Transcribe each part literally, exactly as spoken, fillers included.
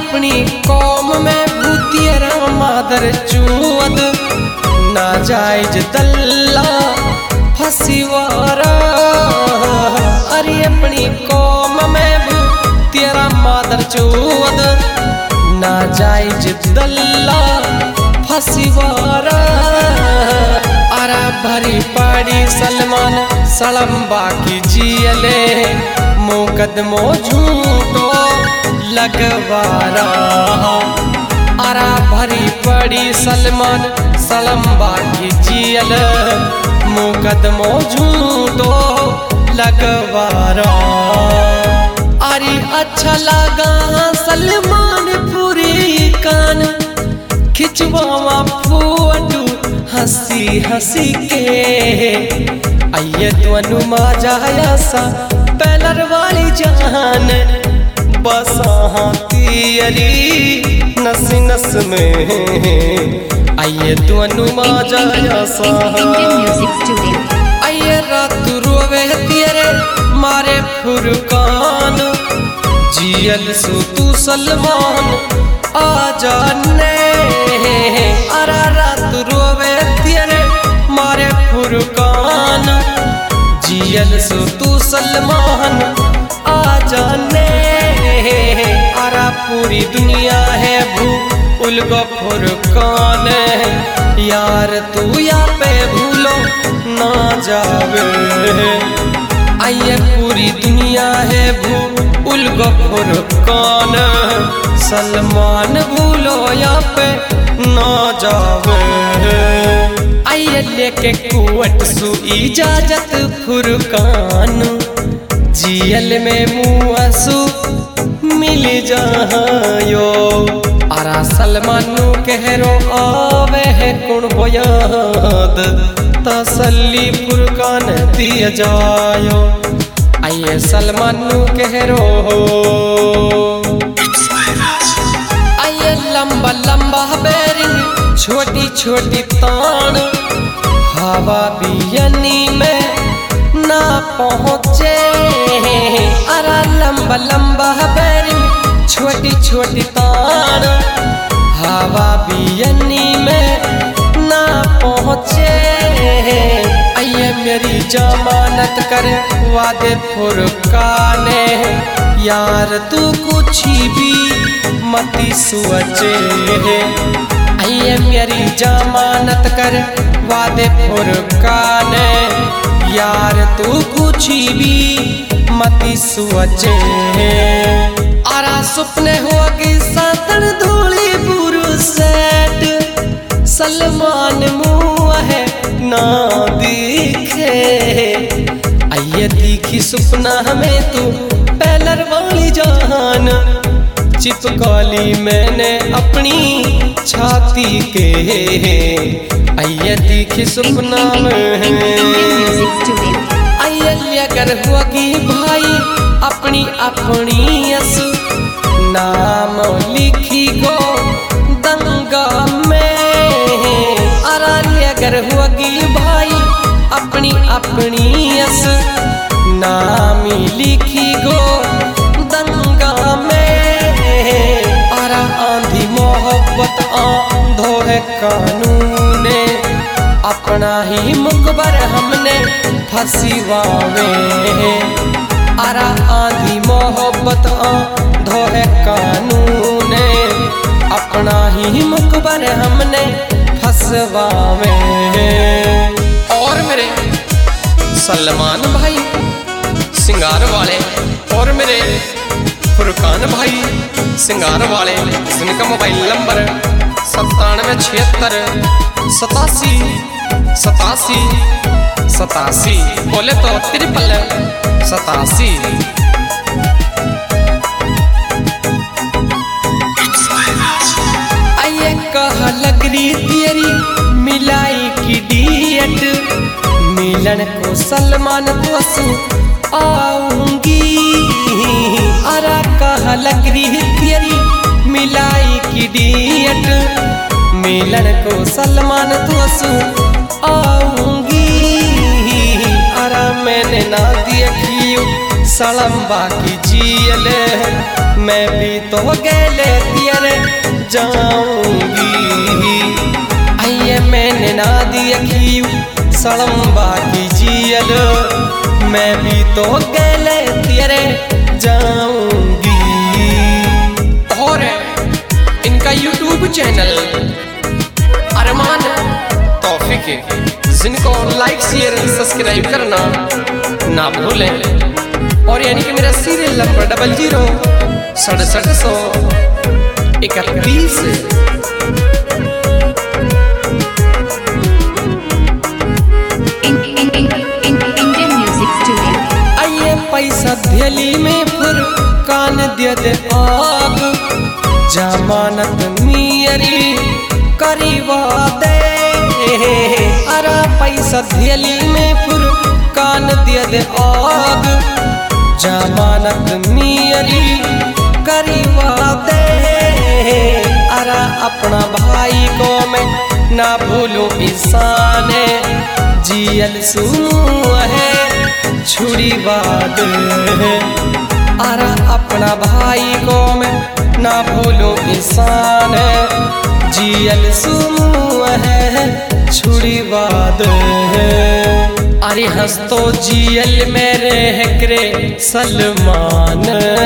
अपनी कौम में भूतियरा मादर चूअद नाजायज दल्ला फसीवारा। अरे अपनी कौम में भूतियरा मादर चूअद नाजायज दल्ला फसीवारा। अरा भरी पाड़ी सलमान सलम बाकी जियले मुकदमो झूठो लगवारा। अरा भरी पड़ी सलमान सलम बाकी जियल मुकदमो झूठो लगवारा। अरे अच्छा लगा सलमान पूरी कान खिंचवावा फोटू हंसी हंसी के। आइए तो अनुमा जाया सा पैलर वाली जान बसा तियरी नस नस में। आइए तो अनुमा जाया सा आइए रात रोवे तियरे मारे फुरकान जियल सो तू सलमान आ जाने। अरा रात रोवे तियरे मारे फुरकान जियल सो तू सलमान आ जाने। अरा पूरी दुनिया है भू उलगो फुरकान यार तू या पे भूलो ना जावे। आइए पूरी दुनिया है भू उलगो फुरकान सलमान भूलो या पे ना जावे। आइए लेके कुवट सु इजाजत फुरकान जियल में मुआसु मिल जायो। अरा सलमानू कहरो आवे है कुण याद तसल्ली फुरकान दिया जायो। आइए सलमानू कहरो आइए लंबा लंबा बेरिंग छोटी छोटी तान हवा बियनी में ना पहुँचे। अरा लंबा लंबा बेरिंग छोटी छोटी तान हवा बियनी में ना पहुँचे। आइए मेरी जमानत कर वादे फुरकाने यार तू कुछ भी मती सोचे। आइए मेरी जमानत कर वादे फुरकाने यार तू कुछ भी मती सोचे। आरा सुपने होगी सातन धूली बुरु सेट सलमान मुँह है ना दिखे। आइए दिखी सुपना हमें तू पैलर वाली जान चिपकाली मैंने अपनी छाती के। आइए दिखी सुपना में आइए अगर होगी भाई अपनी अपनी अस नाम लिखी गो दंगा में। अरा अगर होगी भाई अपनी अपनी अस नाम लिखी गो दंगा में। अरा आंधी मोहब्बत आंधो है कानून अपना ही मुकबर हमने फसीवावे। अरा आंधी मोहब्बत आंधो है कानून अपना ही मुकबर हमने फसवावे। और मेरे सलमान भाई सिंगार वाले और मेरे फुरकान भाई सिंगार वाले जिनका मोबाइल नंबर सत्तानवे छिहत्तर सतासी सतासी सतासी बोले तो त्रिपल सतासी। आइए कहा लग रही तेरी मिलाई की डियट मिलन को सलमान दोसू आऊंगी। अरा कहा लग रही तेरी मिलाई की डियट मिलन को सलमान दोसू आऊंगी। अरा मैंने ना देखियो सलम बाकी जियले मैं भी तो गेले तेरे जाऊंगी। आइए मैंने ना दिया खीव सड़म बाकी जियल, मैं भी तो गेले तेरे जाऊंगी। और इनका यूट्यूब चैनल अरमान तौफीक है, जिनको लाइक शेयर सब्सक्राइब करना ना भूलें। और यानी कि मेरा सीरियल नंबर डबल जीरो सड़सठ सौ इकतीस। आइए पैसा दिल्ली में फिर कान दे दे आग, जमानत मियरी करीबा दे। अरे पैसा दिल्ली में फिर कान दे दे आग, जमानत मियरी करीबा दे। अरे अपना भाई को मैं ना भूलूं इंसान, जियल सुनू है छुरी बात। अरे अपना भाई को मैं ना भूलूं इंसान, जियल सुनू है छुरी बात। अरे हंस तो जियल मेरे हकरे सलमान,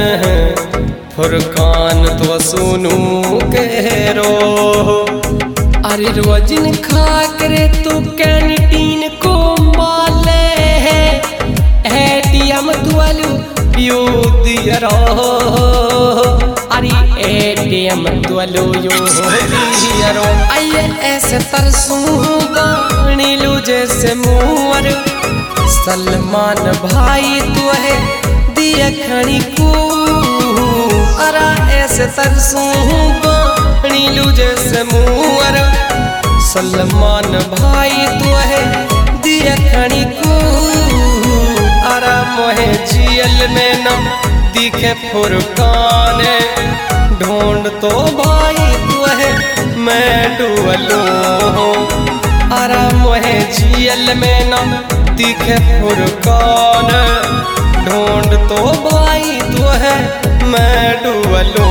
फुरकान तो सुनू करो। अरे रोजिन खा करे तो कैंटीन को माले है, एटीएम दुआलू पियो दिया रो। अरे एटीएम दुआलू यो दिया रो। आइए ऐसे तरसूगा नीलू जैसे मुअर, सलमान भाई तू है दिया खड़ी को। अरा ऐसे तरसूगा नीलू जैसे मुअर, सलमान भाई तू है दिया खड़ी को। अरा मोहे जियल में न दिखे फुरकान, ढूंढ तो भाई तू है मैं डुअलो। अरा मोहे जियल में न दिखे फुरकान, ढूंढ तो भाई तू है मैं डुअलो।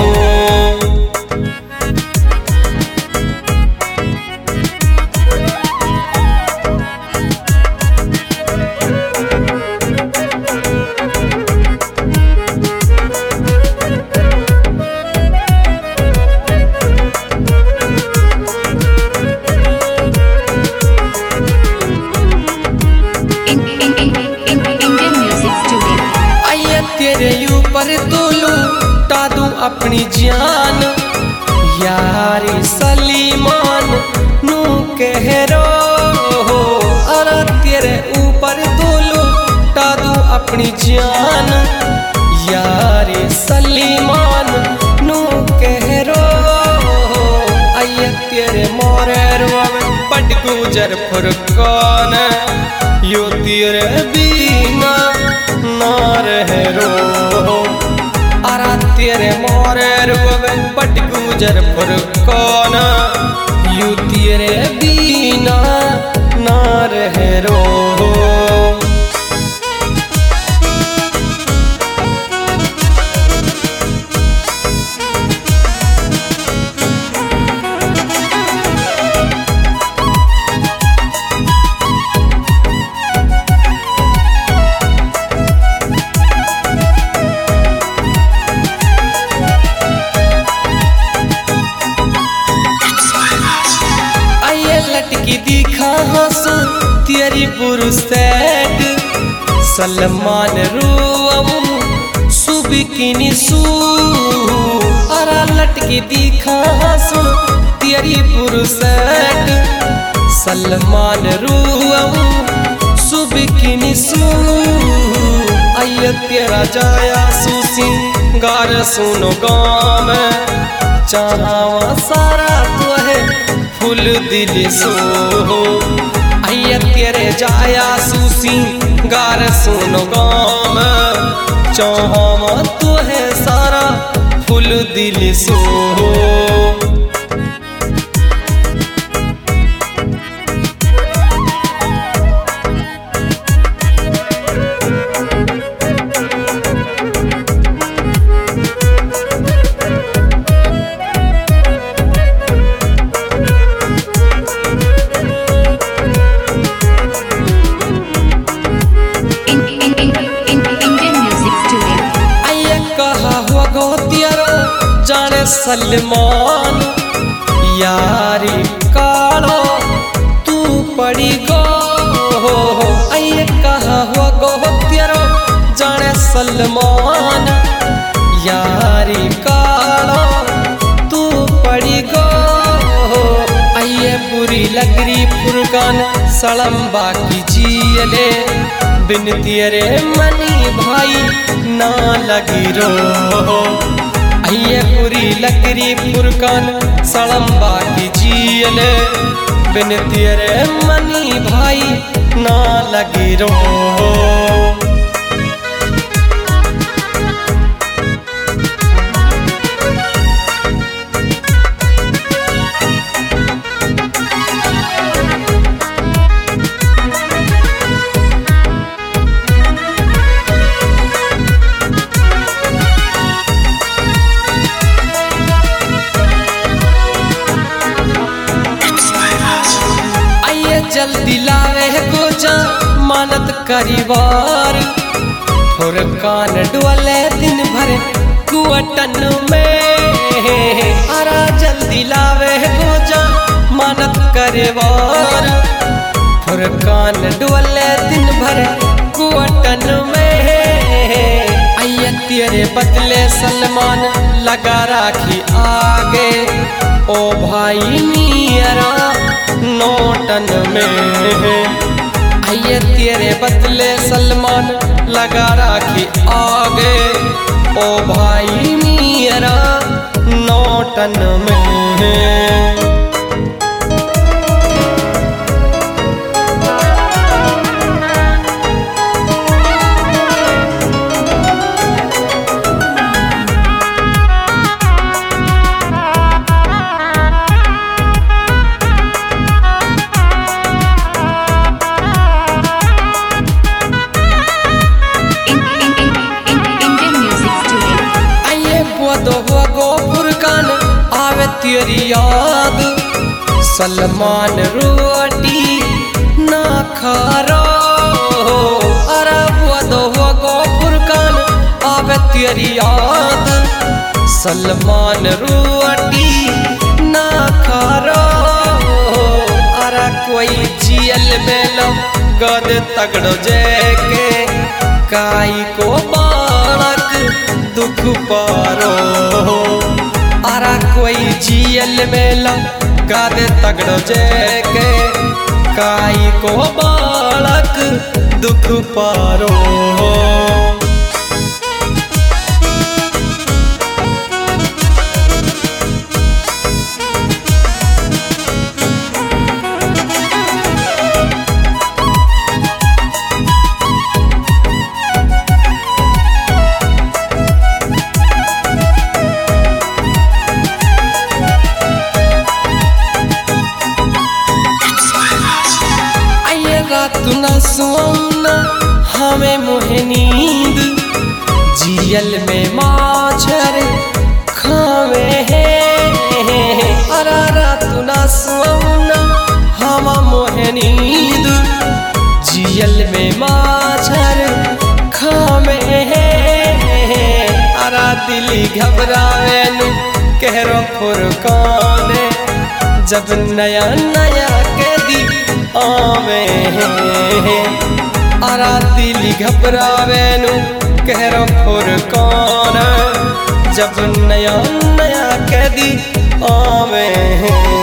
तेरे ऊपर तो लूटा दूं अपनी जान, यारी सलीमान नू कह रो। अरे तेरे ऊपर तो लूटा दूं अपनी जान, यारी सलीमान नू कह रो। आइए तेरे मोरे रोवे पट गुजर फुरकान, यो तेरे बीना ना रहे रो। अरा तेरे मोरे रोवे पट गुजर फुरकान, यू तेरे बीना ना रहे रो। लटकी दिखा हंसू तेरी पुरुषैट, सलमान रूम सुबिकिनी सू। अरा लटकी दिखा हंसू तेरी पुरुषैट, सलमान रूम सुबिकिनी सू। आइए तेरा जाया सूसी गार सुनो गाँव में, चाहवा सारा तो है फुल दिल सो। आइए तेरे जाया सूसी गार सुनो गाम, चाहवा तो है सारा फुल दिल सो। गो तेरो जाने सलमान यारी कालो तू पड़ी गो आइए कहा हुआ गो तेरो जाने सलमान यारी कालो तू पड़ी गो आइए बुरी लगरी फुरकान सड़म बाकी जियले बिन तेरे मनी भाई ना लगी रो आइए बुरी लगरी फुरकान सड़म बाकी जियले बिन तेरे मनी भाई ना लगी रो जल्दी लावे को जा मानत करीवार फुरकान डुअले दिन भर कुअटन में अरा जल्दी लावे को जा मानत करीवार फुरकान डुअले दिन भर कुअटन में आइए तेरे बदले सलमान लगा राखी आगे ओ भाई नियरा नोटन में आइए तेरे बदले सलमान लगा राखी आगे ओ भाई मेरा नोटन में तेरी याद सलमान रोटी ना खारो अरब दो गो फुरकान आवे तेरी याद सलमान रोटी ना खारो अरा कोई जियल बेलो गद तगड़ो जेके काई को बालक दुख पारो अरा कोई जियल मेला गादे तगड़ो जेके काई को बालक दुख पारो तू न सुना हमें मोहे नींद जियल में माछर खावे है अरा रात न सुना हम मोहे नींद जियल में माछर खावे है अरा दिली घबरावे नु कहरो फुरकाने जब नया नया कैदी आवे अरा दिली घबरावे नु कहरो फुरकान जब नया नया कैदी आवे